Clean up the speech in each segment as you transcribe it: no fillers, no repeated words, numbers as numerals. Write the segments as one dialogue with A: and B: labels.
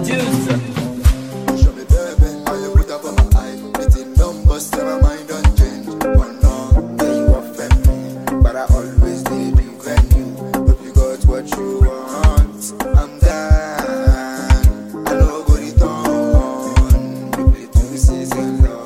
A: producer.
B: Show me baby, how you put up on my eye. Meeting numbers, tell my mind don't change. One no, yeah you offend me, but I always did defend you. Hope you got what you want. I'm down, I know go return. You play 2 seasons long.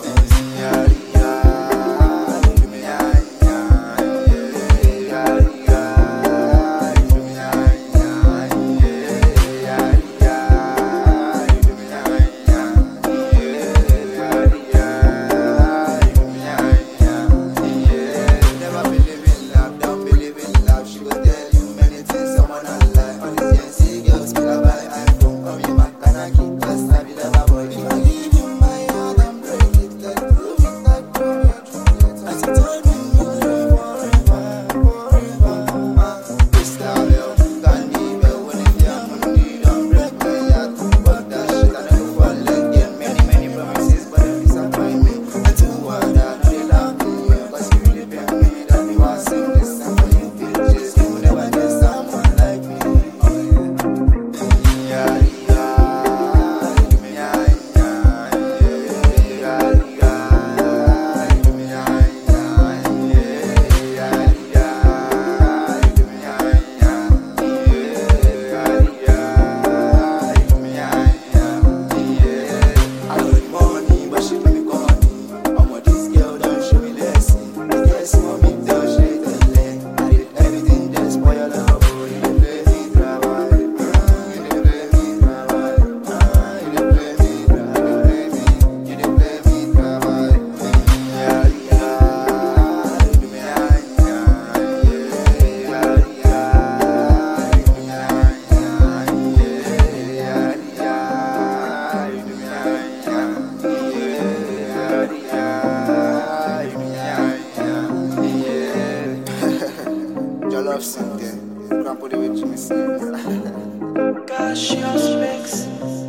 B: Love sing there. Grandpa, the way Jimmy sing.
A: Gosh, your specs.